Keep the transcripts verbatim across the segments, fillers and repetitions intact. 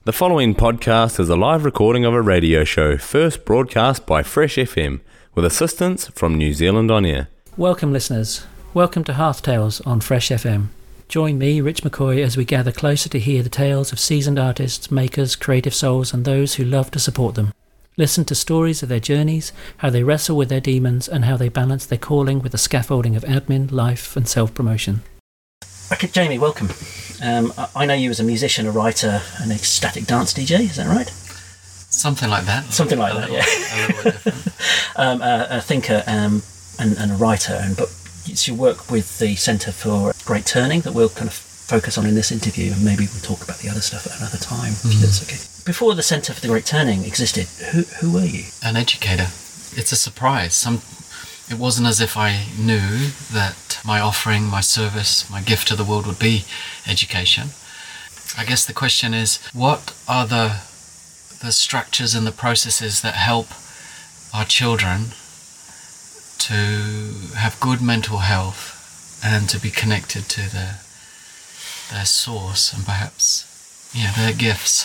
The following podcast is a live recording of a radio show first broadcast by Fresh F M with assistance from New Zealand On Air. Welcome listeners, welcome to Hearth Tales on Fresh F M. Join me, Rich McCoy, as we gather closer to hear the tales of seasoned artists, makers, creative souls and those who love to support them. Listen to stories of their journeys, how they wrestle with their demons and how they balance their calling with the scaffolding of admin, life and self-promotion. Okay, Jamie, welcome. Um, I know you as a musician, a writer and a static dance D J, is that right? Something like that. Something like that, yeah. A little bit different. um, a, a thinker um, and, and a writer, and but it's your work with the Centre for Great Turning that we'll kind of focus on in this interview, and maybe we'll talk about the other stuff at another time, if Mm. that's okay. Before the Centre for the Great Turning existed, who who were you? An educator. It's a surprise. Some. It wasn't as if I knew that my offering, my service, my gift to the world would be education. I guess the question is, what are the the structures and the processes that help our children to have good mental health and to be connected to their their source and perhaps, yeah, their gifts.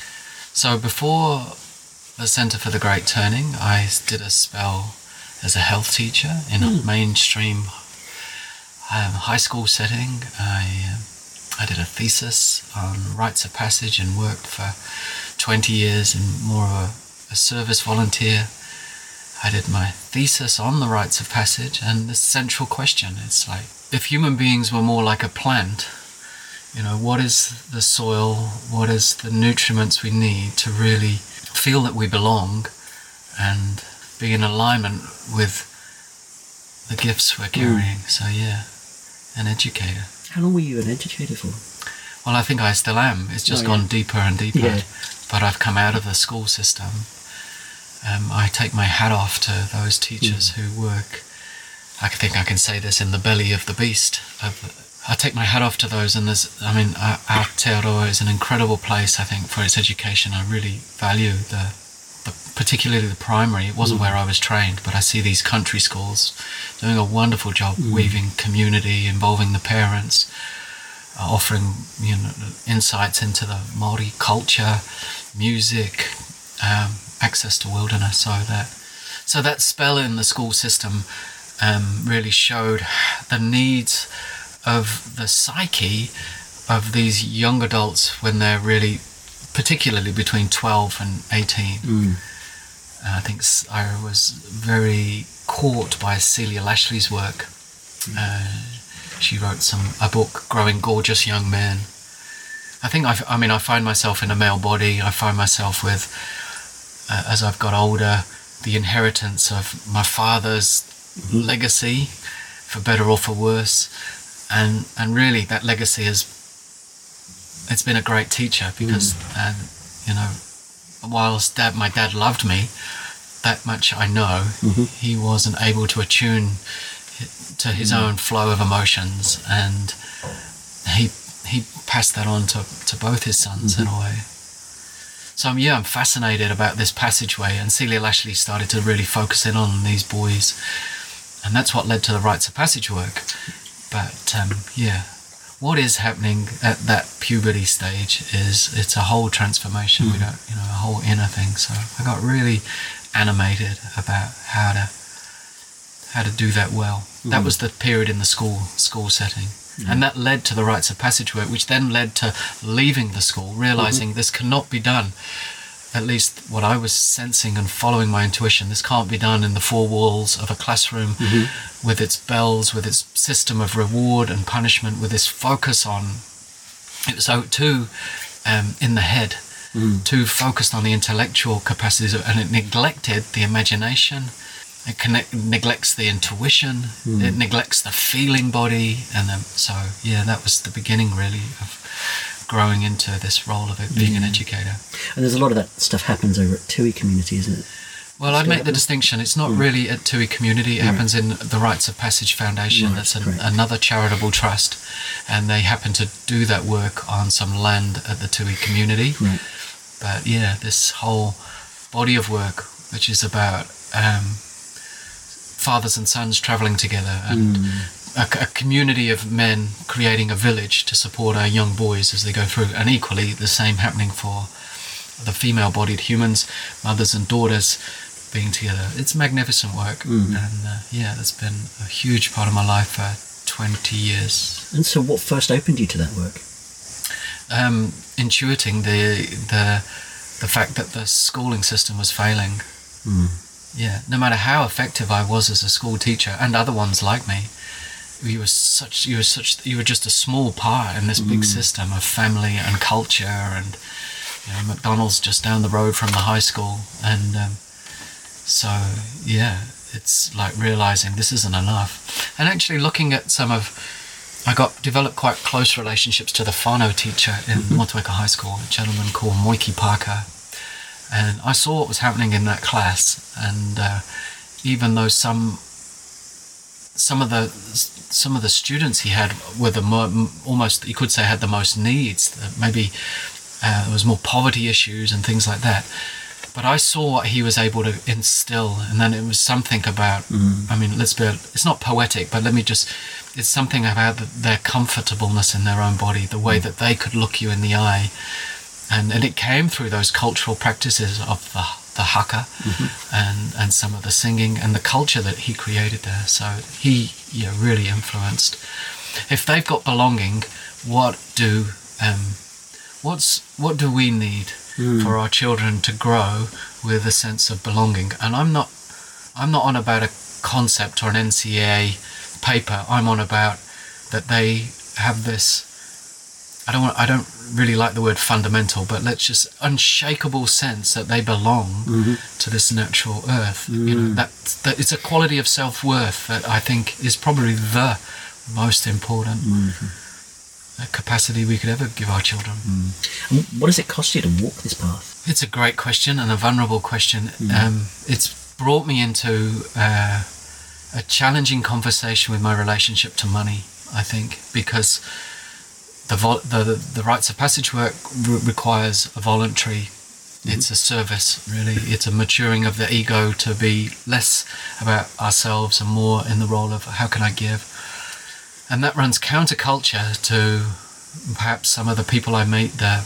So before the Centre for the Great Turning, I did a spell as a health teacher in Mm. a mainstream um, high school setting. I, uh, I did a thesis on rites of passage and worked for twenty years in more of a, a service volunteer. I did my thesis on the rites of passage, and the central question is like, if human beings were more like a plant, you know, what is the soil, what is the nutriments we need to really feel that we belong and be in alignment with the gifts we're carrying. Mm. So yeah, an educator. How long were you an educator for? Well, I think I still am. It's just oh, yeah. gone deeper and deeper. Yeah. But I've come out of the school system. Um, I take my hat off to those teachers mm. who work, I think I can say this, in the belly of the beast. Of, I take my hat off to those, and there's, I mean, Aotearoa is an incredible place, I think, for its education. I really value the The, particularly the primary. It wasn't mm. where I was trained, but I see these country schools doing a wonderful job mm. weaving community, involving the parents, uh, offering, you know, insights into the Māori culture, music, um, access to wilderness. So that, so that spell in the school system um, really showed the needs of the psyche of these young adults when they're really, particularly between twelve and eighteen. Mm. Uh, I think I was very caught by Celia Lashley's work. Mm. Uh, she wrote some a book, Growing Gorgeous Young Men. I think, I, I mean, I find myself in a male body. I find myself with, uh, as I've got older, the inheritance of my father's mm-hmm. legacy, for better or for worse. And, and really that legacy has it's been a great teacher because, mm. uh, you know, whilst dad, my dad loved me, that much I know, mm-hmm. he wasn't able to attune to his mm. own flow of emotions, and he he passed that on to, to both his sons mm-hmm. in a way. So yeah, I'm fascinated about this passageway, and Celia Lashley started to really focus in on these boys, and that's what led to the rites of passage work. But um, yeah. What is happening at that puberty stage is it's a whole transformation. Mm. We don't, you know, a whole inner thing. So I got really animated about how to how to do that well. Mm. That was the period in the school school setting, mm. and that led to the rites of passage work, which then led to leaving the school, realizing mm-hmm. this cannot be done. At least what I was sensing and following my intuition, this can't be done in the four walls of a classroom mm-hmm. with its bells, with its system of reward and punishment, with this focus on, it was so too um, in the head, mm. too focused on the intellectual capacities, and it neglected the imagination, it connect, neglects the intuition, mm. it neglects the feeling body, and then, so yeah, that was the beginning really of growing into this role of it, being yeah. an educator. And there's a lot of that stuff happens over at Tui Community, isn't it? Well, I'd make the distinction. It's not mm. really at Tui Community. It yeah. happens in the Rites of Passage Foundation. Right, That's an, another charitable trust, and they happen to do that work on some land at the Tui Community. Right. But yeah, this whole body of work, which is about um, fathers and sons travelling together, and mm. A, a community of men creating a village to support our young boys as they go through, and equally the same happening for the female-bodied humans, mothers and daughters, being together. It's magnificent work, mm. and uh, yeah, that's been a huge part of my life for twenty years. And so, what first opened you to that work? Um, intuiting the the the fact that the schooling system was failing. Mm. Yeah, no matter how effective I was as a school teacher, and other ones like me, you were such you were such you were just a small part in this mm. big system of family and culture, and you know, McDonald's just down the road from the high school, and um, so yeah, it's like realizing this isn't enough, and actually looking at some of. I got developed quite close relationships to the whānau teacher in mm-hmm. Motueka High School, a gentleman called Moiki Parker, and I saw what was happening in that class, and uh, even though some some of the some of the students he had were the mo- almost you could say had the most needs, maybe uh, there was more poverty issues and things like that. But I saw what he was able to instill, and then it was something about, mm. I mean, let's be, it's not poetic, but let me just, it's something about the, their comfortableness in their own body, the way that they could look you in the eye. And, and it came through those cultural practices of the, the haka mm-hmm. and, and some of the singing and the culture that he created there. So he yeah, really influenced. If they've got belonging, what do, um, what's, what do we need? Mm. For our children to grow with a sense of belonging, and I'm not, I'm not on about a concept or an N C A A paper. I'm on about that they have this. I don't want. I don't really like the word fundamental, but let's just unshakable sense that they belong mm-hmm. to this natural earth. Mm. You know that that it's a quality of self-worth that I think is probably the most important. Mm-hmm. capacity we could ever give our children. Mm. And what does it cost you to walk this path? It's a great question and a vulnerable question. Mm. Um, it's brought me into uh, a challenging conversation with my relationship to money, I think, because the vol- the, the, the rites of passage work re- requires a voluntary, mm. it's a service, really. It's a maturing of the ego to be less about ourselves and more in the role of how can I give. And that runs counterculture to perhaps some of the people I meet there.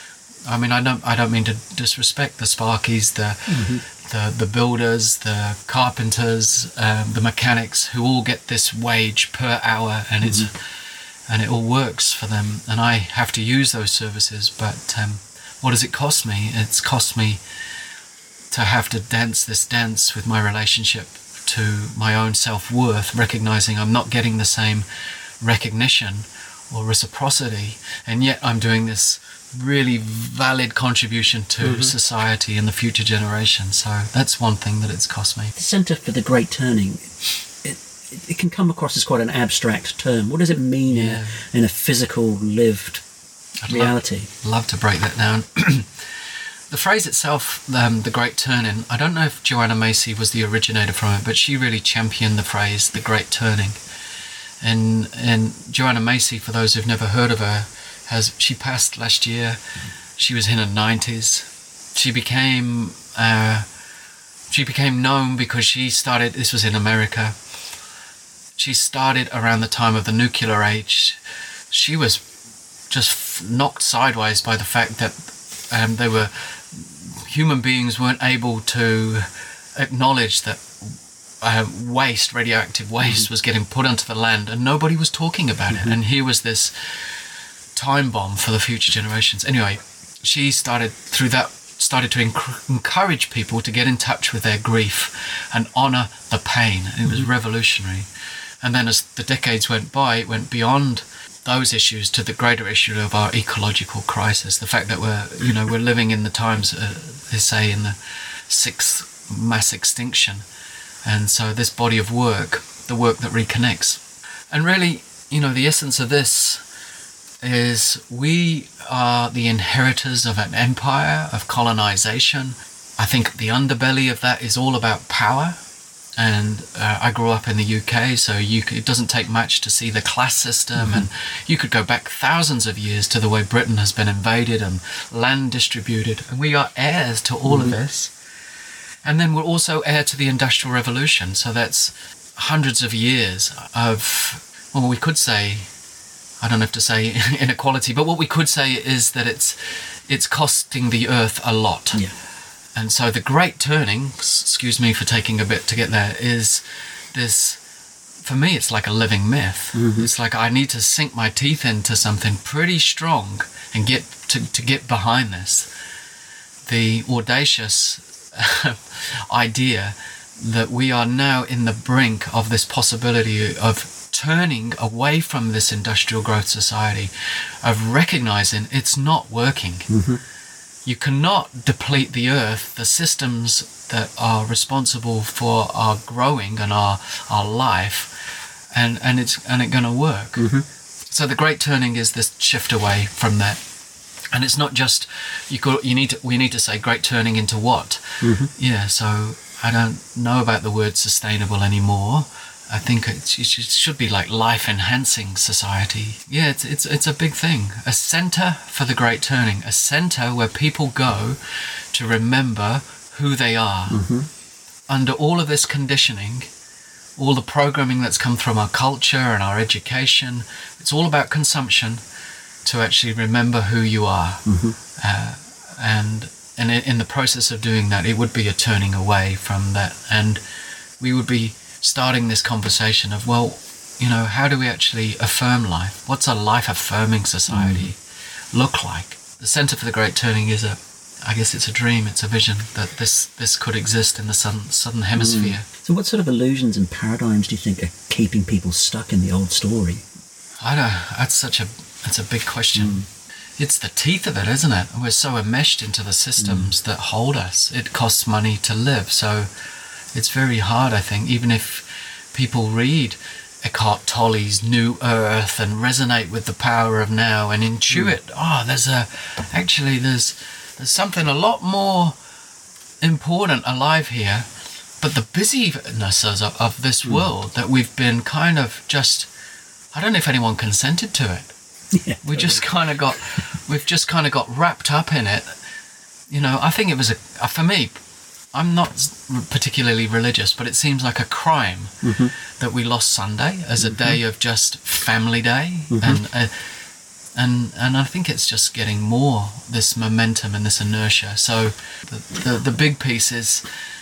I mean, I don't, I don't mean to disrespect the Sparkies, the, mm-hmm. the, the builders, the carpenters, um, the mechanics, who all get this wage per hour, and mm-hmm. it's, and it all works for them. And I have to use those services, but um, what does it cost me? It's cost me to have to dance this dance with my relationship to my own self-worth, recognizing I'm not getting the same recognition or reciprocity, and yet I'm doing this really valid contribution to mm-hmm. society and the future generation. So that's one thing that it's cost me. The Centre for the Great Turning, it, it, it can come across as quite an abstract term. What does it mean yeah. in, a, in a physical, lived I'd reality? Love, love to break that down. The phrase itself, um, the Great Turning, I don't know if Joanna Macy was the originator from it, but she really championed the phrase, the Great Turning. And and Joanna Macy, for those who've never heard of her, has she passed last year. She was in her nineties. She became uh, she became known because she started, this was in America, she started around the time of the nuclear age. She was just knocked sideways by the fact that um, they were human beings weren't able to acknowledge that uh, waste, radioactive waste, mm-hmm. was getting put onto the land, and nobody was talking about mm-hmm. it. And here was this time bomb for the future generations. Anyway, she started through that started to enc- encourage people to get in touch with their grief and honor the pain. And it was mm-hmm. revolutionary. And then as the decades went by, it went beyond those issues to the greater issue of our ecological crisis, the fact that we're, you know, we're living in the times, uh, they say, in the sixth mass extinction. And so this body of work, the work that reconnects. And really, you know, the essence of this is we are the inheritors of an empire, of colonization. I think the underbelly of that is all about power. And uh, I grew up in the U K, so you could, it doesn't take much to see the class system, mm-hmm. and you could go back thousands of years to the way Britain has been invaded and land distributed, and we are heirs to all mm-hmm. of this. And then we're also heir to the Industrial Revolution, so that's hundreds of years of, well, we could say, I don't have to say inequality, but what we could say is that it's it's costing the earth a lot. Yeah. And so the great turning, excuse me for taking a bit to get there, is this, for me, it's like a living myth. Mm-hmm. It's like I need to sink my teeth into something pretty strong and get to, to get behind this. The audacious idea that we are now in the brink of this possibility of turning away from this industrial growth society, of recognizing it's not working. Mm-hmm. You cannot deplete the earth, the systems that are responsible for our growing and our our life, and and it's and it's going to work. Mm-hmm. So the great turning is this shift away from that, and it's not just you. Could, you need to. We need to say great turning into what? Mm-hmm. Yeah. So I don't know about the word sustainable anymore. I think it should be like life-enhancing society. Yeah, it's it's it's a big thing. A centre for the great turning. A centre where people go to remember who they are. Mm-hmm. Under all of this conditioning, all the programming that's come from our culture and our education, it's all about consumption. To actually remember who you are. Mm-hmm. Uh, and and in the process of doing that, it would be a turning away from that. And we would be starting this conversation of, well, you know, how do we actually affirm life? What's a life-affirming society mm. look like? The Centre for the Great Turning is a, I guess it's a dream, it's a vision that this, this could exist in the southern, southern hemisphere. Mm. So what sort of illusions and paradigms do you think are keeping people stuck in the old story? I don't, that's such a, that's a big question. Mm. It's the teeth of it, isn't it? We're so enmeshed into the systems mm. that hold us. It costs money to live, so it's very hard, I think, even if people read Eckhart Tolle's New Earth and resonate with the power of now and intuit, mm. oh, there's a, actually there's, there's something a lot more important alive here. But the busyness of, of this mm. world that we've been kind of just, I don't know if anyone consented to it. Yeah, we totally. just kind of got, we've just kind of got wrapped up in it. You know, I think it was a, for me, I'm not particularly religious, but it seems like a crime mm-hmm. that we lost Sunday as a mm-hmm. day of just family day. Mm-hmm. And, uh, and, and I think it's just getting more, this momentum and this inertia. So the, the, the big piece is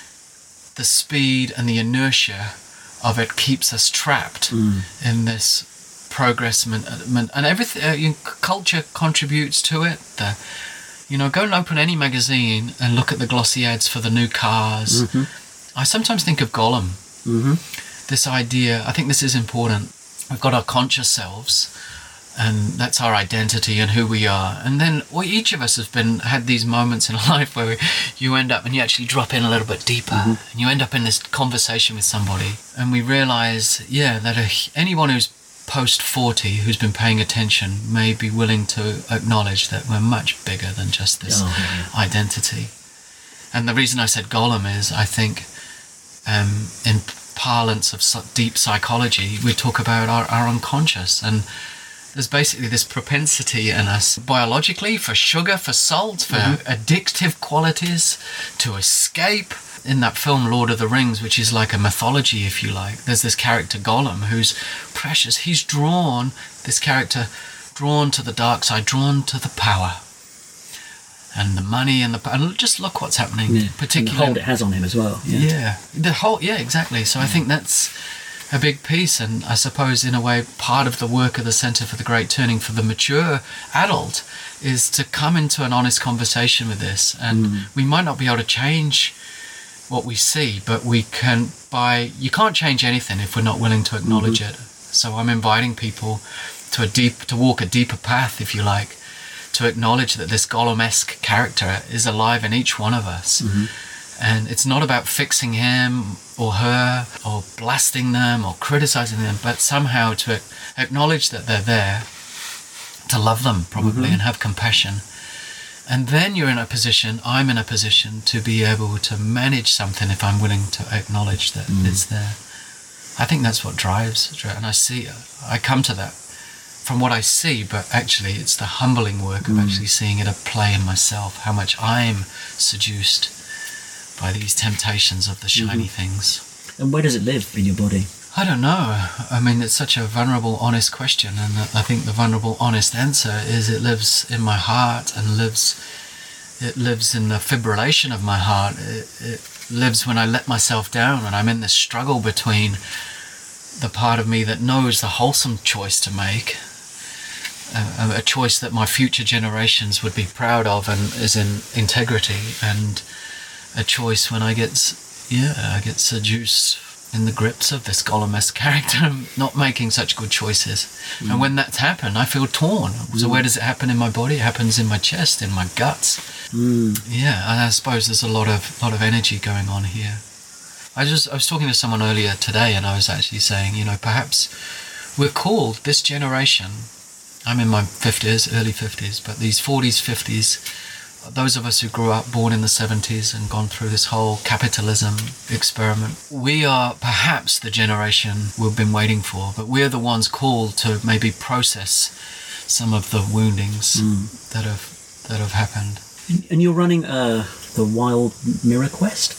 the speed and the inertia of it keeps us trapped mm. in this progress, and everything. Uh, culture contributes to it. The, you know, go and open any magazine and look at the glossy ads for the new cars. Mm-hmm. I sometimes think of Gollum. Mm-hmm. This idea, I think this is important. We've got our conscious selves, and that's our identity and who we are. And then well, each of us have been had these moments in life where we, you end up and you actually drop in a little bit deeper, mm-hmm. and you end up in this conversation with somebody, and we realise, yeah, that a, anyone who's post forty who's been paying attention may be willing to acknowledge that we're much bigger than just this oh, yeah. identity. And the reason I said Gollum is I think um, in parlance of deep psychology we talk about our, our unconscious, and there's basically this propensity in us biologically for sugar, for salt, for mm-hmm. addictive qualities, to escape. In that film Lord of the Rings, which is like a mythology, if you like, there's this character Gollum who's precious. He's drawn, this character, drawn to the dark side, drawn to the power and the money and the and just look what's happening. Yeah. Particularly, and the hold it has on him as well. Yeah, yeah the whole yeah exactly. So yeah. I think that's a big piece, and I suppose in a way part of the work of the Centre for the Great Turning for the mature adult is to come into an honest conversation with this, and mm. we might not be able to change what we see, but we can by you can't change anything if we're not willing to acknowledge mm-hmm. it. So I'm inviting people to a deep to walk a deeper path, if you like, to acknowledge that this Gollum-esque character is alive in each one of us. Mm-hmm. And it's not about fixing him or her or blasting them or criticizing them, but somehow to acknowledge that they're there, to love them probably mm-hmm. and have compassion. And then you're in a position, I'm in a position to be able to manage something if I'm willing to acknowledge that mm. it's there. I think that's what drives, and I see, I come to that from what I see, but actually it's the humbling work mm. of actually seeing it at play in myself, how much I'm seduced by these temptations of the shiny mm-hmm. things. And where does it live in your body? I don't know. I mean, it's such a vulnerable, honest question, and I think the vulnerable, honest answer is it lives in my heart and lives. It lives in the fibrillation of my heart. It, it lives when I let myself down, and I'm in this struggle between the part of me that knows the wholesome choice to make, a, a choice that my future generations would be proud of and is in integrity, and a choice when I get, yeah, I get seduced in the grips of this Gollum-esque character, not making such good choices. Mm. And when that's happened, I feel torn. So mm. where does it happen in my body? It happens in my chest, in my guts. Mm. Yeah, and I suppose there's a lot of lot of energy going on here. I just I was talking to someone earlier today, and I was actually saying, you know, perhaps we're called, this generation, I'm in my fifties, early fifties, but these forties, fifties, those of us who grew up, born in the seventies and gone through this whole capitalism experiment, we are perhaps the generation we've been waiting for, but we're the ones called to maybe process some of the woundings mm. that have that have happened. And, and you're running uh, the Wild Mirror Quest?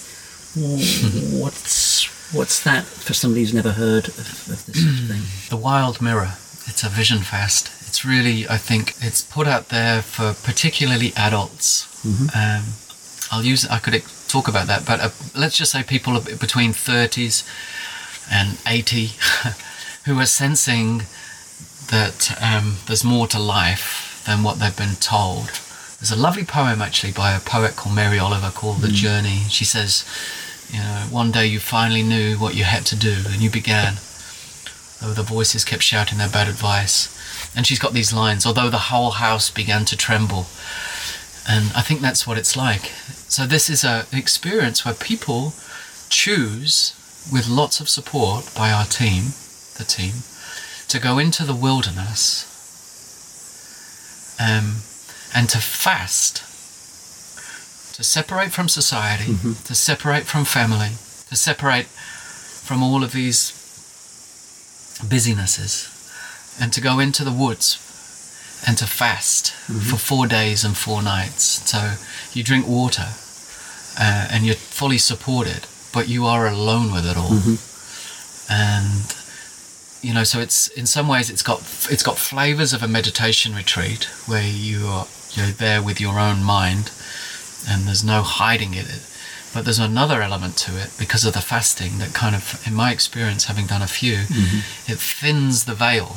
what's what's that for somebody who's never heard of, of this sort of thing? The Wild Mirror. It's a vision fast. It's really, I think, it's put out there for particularly adults. Mm-hmm. Um, I'll use, I could talk about that, but uh, let's just say people between thirties and eighty who are sensing that um, there's more to life than what they've been told. There's a lovely poem actually by a poet called Mary Oliver called mm-hmm. The Journey. She says, you know, one day you finally knew what you had to do and you began, though the voices kept shouting their bad advice. And she's got these lines, although the whole house began to tremble. And I think that's what it's like. So this is a, an experience where people choose, with lots of support by our team, the team, to go into the wilderness um, and to fast, to separate from society, mm-hmm. to separate from family, to separate from all of these busynesses, and to go into the woods and to fast mm-hmm. for four days and four nights. So you drink water uh, and you're fully supported, but you are alone with it all. Mm-hmm. And you know, so it's in some ways it's got it's got flavors of a meditation retreat where you are you're there with your own mind and there's no hiding it. But there's another element to it because of the fasting that kind of, in my experience, having done a few, mm-hmm. it thins the veil.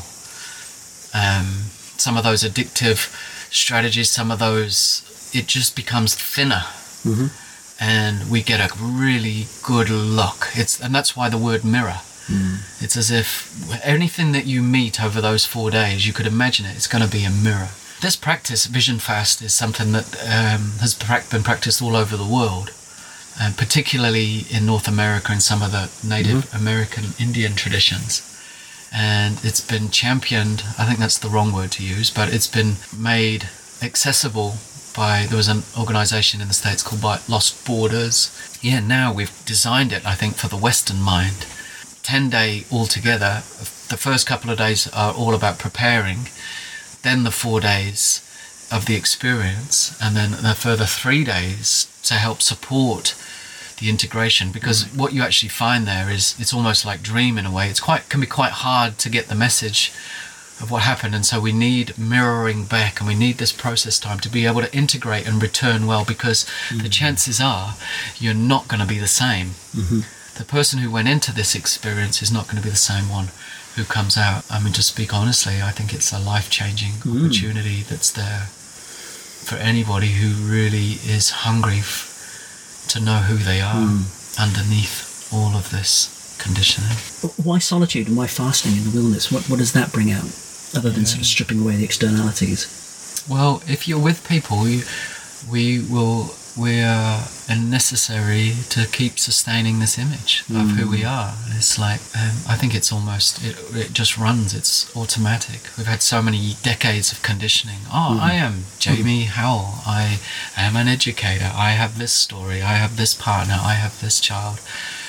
Um, some of those addictive strategies, some of those, it just becomes thinner. Mm-hmm. And we get a really good look. It's, and that's why the word mirror. Mm. It's as if anything that you meet over those four days, you could imagine it, it's going to be a mirror. This practice, Vision Fast, is something that um, has been practiced all over the world. And particularly in North America and some of the Native mm-hmm. American Indian traditions. And it's been championed, I think that's the wrong word to use, but it's been made accessible by, there was an organization in the States called Lost Borders. Yeah, now we've designed it, I think, for the Western mind. ten day altogether, the first couple of days are all about preparing, then the four days of the experience, and then the further three days to help support the integration, because mm. what you actually find there is it's almost like dream in a way. It's quite can be quite hard to get the message of what happened, and so we need mirroring back, and we need this process time to be able to integrate and return well, because mm. the chances are you're not going to be the same. Mm-hmm. The person who went into this experience is not going to be the same one who comes out. I mean, to speak honestly, I think it's a life-changing mm. opportunity that's there for anybody who really is hungry f- to know who they are mm. underneath all of this conditioning. Why solitude and why fasting in the wilderness? What what does that bring out, other than yeah. sort of stripping away the externalities? Well, if you're with people, you, we will we are necessary to keep sustaining this image mm. of who we are. It's like um, I think it's almost it, it just runs. It's automatic. We've had so many decades of conditioning. Oh, mm. I am Jamie mm. Howell. I am an educator. I have this story. I have this partner. I have this child.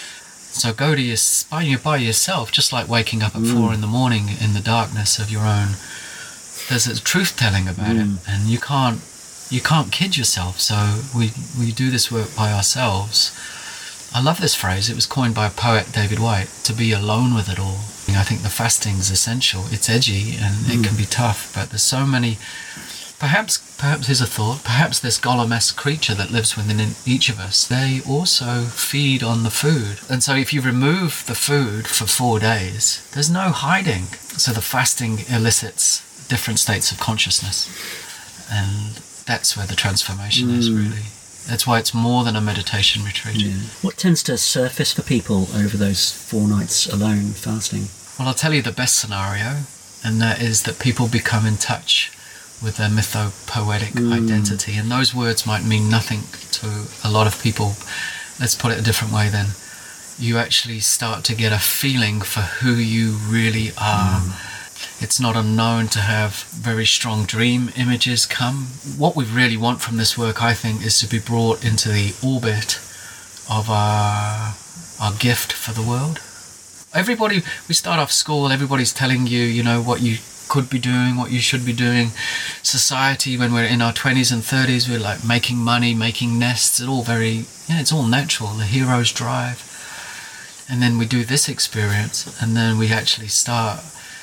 So go to your by, by yourself, just like waking up at mm. four in the morning in the darkness of your own. There's a truth telling about mm. it, and you can't you can't kid yourself. So we we do this work by ourselves, I love this phrase. It was coined by a poet, David White, to be alone with it all. I think the fasting's essential. It's edgy and mm. it can be tough, but there's so many. Perhaps, perhaps here's a thought. Perhaps this Gollum-esque creature that lives within each of us, they also feed on the food. And so if you remove the food for four days, there's no hiding. So the fasting elicits different states of consciousness. And that's where the transformation mm. is, really. That's why it's more than a meditation retreat. Yeah. What tends to surface for people over those four nights alone fasting? Well, I'll tell you the best scenario, and that is that people become in touch with their mythopoetic mm. identity. And those words might mean nothing to a lot of people. Let's put it a different way then. You actually start to get a feeling for who you really are. Mm. It's not unknown to have very strong dream images come. What we really want from this work, I think, is to be brought into the orbit of our, our gift for the world. Everybody, we start off school, everybody's telling you, you know, what you could be doing, what you should be doing. Society, when we're in our twenties and thirties, we're like making money, making nests. It's all very, yeah, it's all natural, the hero's drive. And then we do this experience, and then we actually start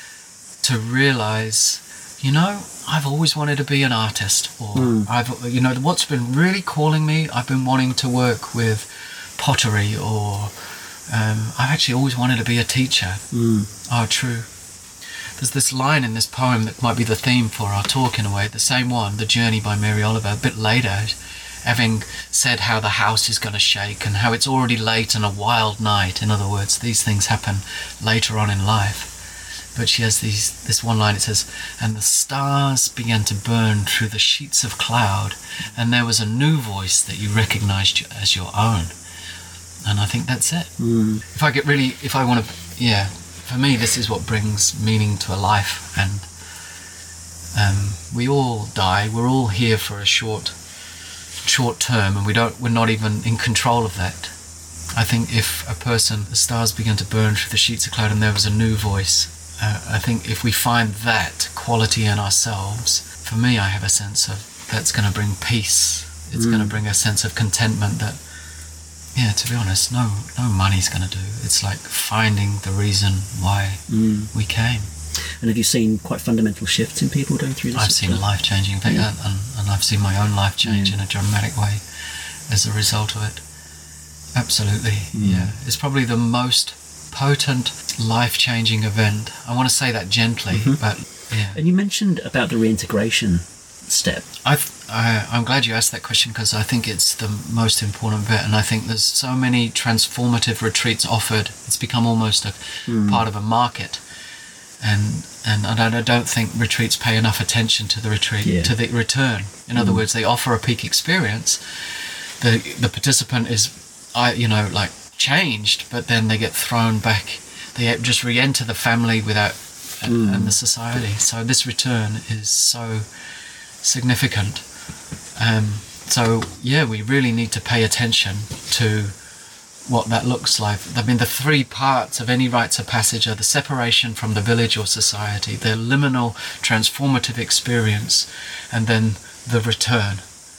to realize, you know, I've always wanted to be an artist, or mm. I've, you know, what's been really calling me, I've been wanting to work with pottery, or um, I've actually always wanted to be a teacher. Mm. Oh, true. There's this line in this poem that might be the theme for our talk in a way, the same one, The Journey by Mary Oliver, a bit later, having said how the house is going to shake and how it's already late and a wild night. In other words, these things happen later on in life. But she has these this one line, it says, and the stars began to burn through the sheets of cloud, and there was a new voice that you recognized as your own. And I think that's it. Mm. If I get really, if I want to, yeah, for me, this is what brings meaning to a life. And um, we all die. We're all here for a short, short term, and we don't. We're not even in control of that. I think if a person, the stars began to burn through the sheets of cloud, and there was a new voice. Uh, I think if we find that quality in ourselves, for me, I have a sense of that's going to bring peace. It's mm. going to bring a sense of contentment that, yeah, to be honest, no no money's going to do. It's like finding the reason why mm. we came. And have you seen quite fundamental shifts in people going through this? I've seen a life-changing thing, yeah. and, and I've seen my own life change yeah. in a dramatic way as a result of it. Absolutely, mm. yeah. It's probably the most potent, life-changing event. I want to say that gently, mm-hmm. but yeah. And you mentioned about the reintegration step. I've, I, I'm glad you asked that question, because I think it's the most important bit, and I think there's so many transformative retreats offered. It's become almost a mm. part of a market, and and I don't think retreats pay enough attention to the retreat, yeah. to the return. In mm. other words, they offer a peak experience. The the participant is, I you know, like changed, but then they get thrown back. They just re-enter the family without mm. and the society. So this return is so significant. Um, so yeah, we really need to pay attention to what that looks like. I mean, the three parts of any rites of passage are the separation from the village or society, the liminal transformative experience, and then the return.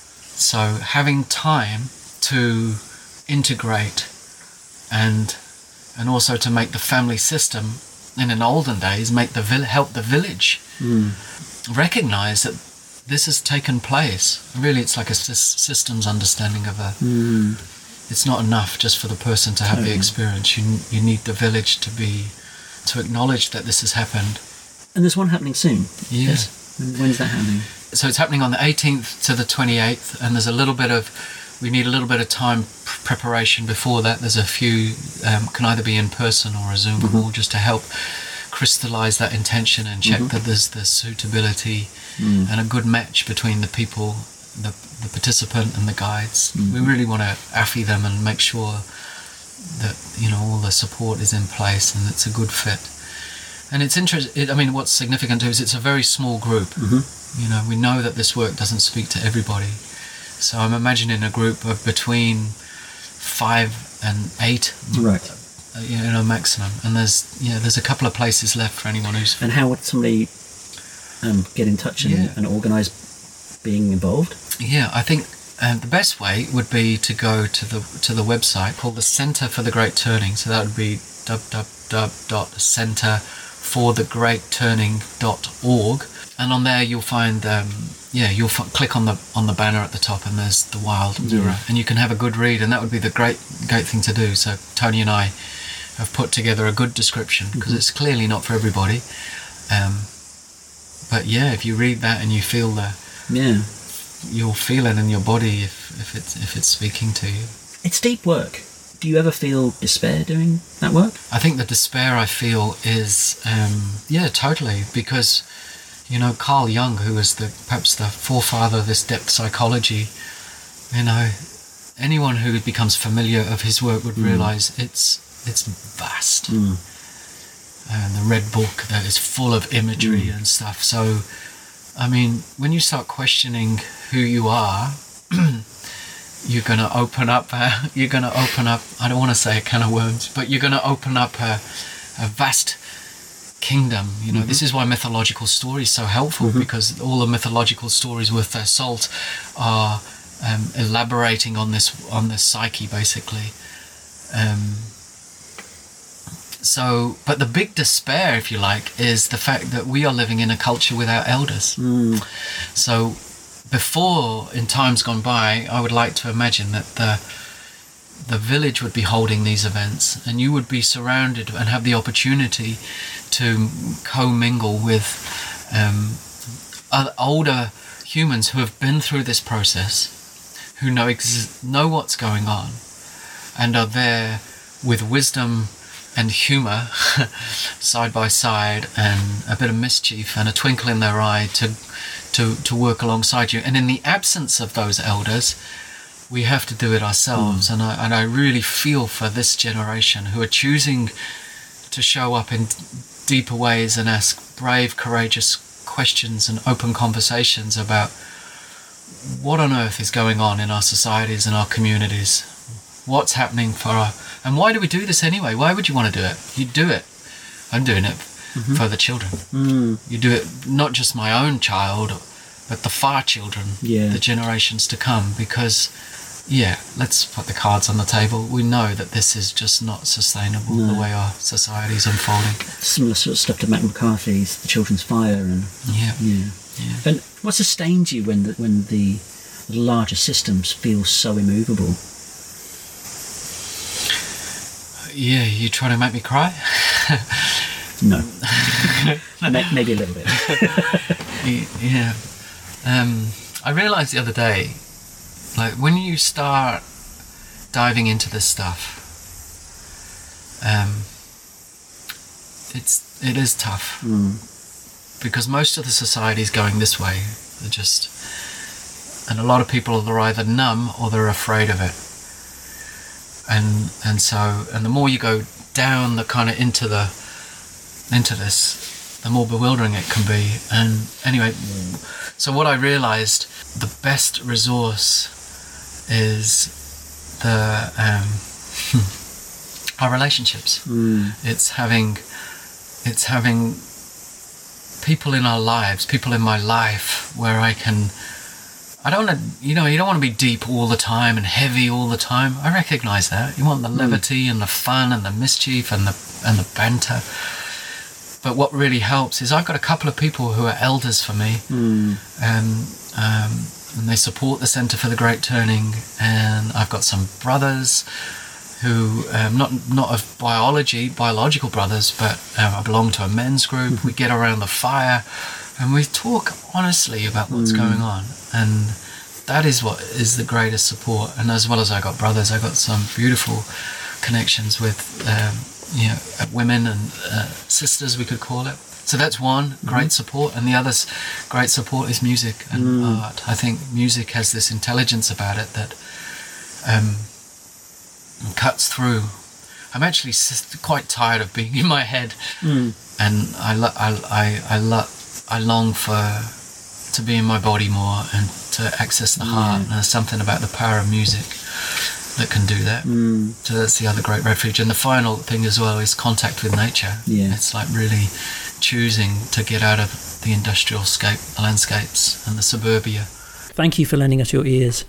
So having time to integrate and and also to make the family system, in an olden days, make the vil- help the village mm. recognize that this has taken place. Really, it's like a sy- systems understanding of a. Mm. It's not enough just for the person to have totally. the experience. You you need the village to be to acknowledge that this has happened. And there's one happening soon. Yeah. Yes. When's that happening? So it's happening on the eighteenth to the twenty-eighth, and there's a little bit of. We need a little bit of time preparation before that. There's a few, um, can either be in person or a Zoom mm-hmm. call, just to help crystallize that intention and check mm-hmm. that there's the suitability mm. and a good match between the people, the, the participant and the guides. Mm. We really want to affy them and make sure that, you know, all the support is in place and it's a good fit. And it's interesting, it, I mean, what's significant too is it's a very small group. Mm-hmm. You know, we know that this work doesn't speak to everybody. So I'm imagining a group of between five and eight, right? Uh, you know, maximum. And there's yeah, there's a couple of places left for anyone who's. And how would somebody um, get in touch and, yeah. and organise being involved? Yeah, I think And the best way would be to go to the to the website called the Centre for the Great Turning. So that would be w w w dot centre for the great turning dot org, and on there you'll find um, yeah you'll f- click on the on the banner at the top, and there's the Wild Mirror, yeah. and you can have a good read, and that would be the great great thing to do. So Tony and I have put together a good description, because mm-hmm. it's clearly not for everybody. Um, but yeah, if you read that and you feel the yeah. you'll feel it in your body if, if it's if it's speaking to you. It's deep work. Do you ever feel despair doing that work? I think the despair I feel is um, yeah, totally, because you know Carl Jung, who was the perhaps the forefather of this depth psychology, you know, anyone who becomes familiar of his work would mm. realise it's it's vast. Mm. And the Red Book that is full of imagery mm. and stuff. So, I mean, when you start questioning who you are, you're going to open up, a, you're going to open up, I don't want to say a can of worms, but you're going to open up a, a vast kingdom. You know, mm-hmm. this is why mythological stories are so helpful, mm-hmm. because all the mythological stories with their salt are um, elaborating on this, on this psyche, basically. Um, So, but the big despair, if you like, is the fact that we are living in a culture without elders. Mm. So, before, in times gone by, I would like to imagine that the the village would be holding these events, and you would be surrounded and have the opportunity to commingle with um, other, older humans who have been through this process, who know ex- know what's going on, and are there with wisdom and humour side by side, and a bit of mischief and a twinkle in their eye to to to work alongside you. And in the absence of those elders, we have to do it ourselves. Mm. And I and I really feel for this generation who are choosing to show up in deeper ways and ask brave, courageous questions and open conversations about what on earth is going on in our societies and our communities. What's happening for our... And why do we do this anyway? Why would you want to do it? You do it. I'm doing it mm-hmm. for the children. Mm. You do it, not just my own child, but the far children, yeah. the generations to come. Because, yeah, let's put the cards on the table. We know that this is just not sustainable, no. the way our society is unfolding. Similar sort of stuff to Matt McCarthy's The Children's Fire. And yeah. yeah. yeah. And what sustains you when the, when the larger systems feel so immovable? Yeah, you trying to make me cry? No. Maybe a little bit. Yeah. Um, I realised the other day, like, when you start diving into this stuff, um, it's it is tough. Mm. Because most of the society is going this way. They're just... And a lot of people are either numb or they're afraid of it. And and so and the more you go down the kind of into the into this, the more bewildering it can be. And anyway, so what I realized, the best resource is the um, our relationships. Mm. It's having it's having people in our lives, people in my life where I can. I don't want to, you know, you don't want to be deep all the time and heavy all the time. I recognise that. You want the levity mm. and the fun and the mischief and the and the banter. But what really helps is I've got a couple of people who are elders for me, mm. and um, and they support the Centre for the Great Turning. And I've got some brothers who, um, not not of biology, biological brothers, but um, I belong to a men's group. Mm-hmm. We get around the fire. And we talk honestly about what's mm. going on, and that is what is the greatest support. And as well as I got brothers, I got some beautiful connections with, um, you know, women and uh, sisters, we could call it. So that's one mm. great support, and the other great support is music and mm. art. I think music has this intelligence about it that um, cuts through. I'm actually quite tired of being in my head, mm. and I, lo- I, I, I love. I long for to be in my body more and to access the heart. Yeah. And there's something about the power of music that can do that. Mm. So that's the other great refuge. And the final thing as well is contact with nature. Yeah. It's like really choosing to get out of the industrial scape, the landscapes and the suburbia. Thank you for lending us your ears.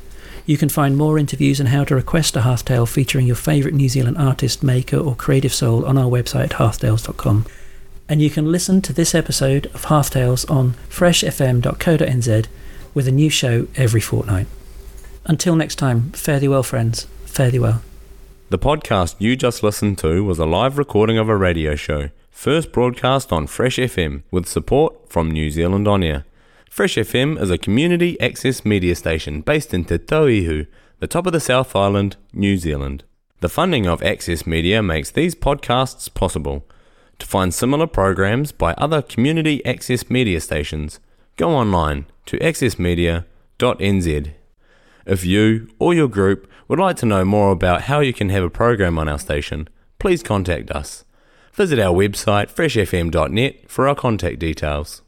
You can find more interviews and how to request a Hearthtale featuring your favourite New Zealand artist, maker or creative soul on our website at hearthtales dot com. And you can listen to this episode of Hearthtales on fresh f m dot co dot n z with a new show every fortnight. Until next time, fare thee well, friends. Fare thee well. The podcast you just listened to was a live recording of a radio show, first broadcast on Fresh F M with support from New Zealand On Air. Fresh F M is a community access media station based in Te Tauihu, the top of the South Island, New Zealand. The funding of Access Media makes these podcasts possible. To find similar programs by other community access media stations, go online to access media dot n z. If you or your group would like to know more about how you can have a program on our station, please contact us. Visit our website fresh f m dot net for our contact details.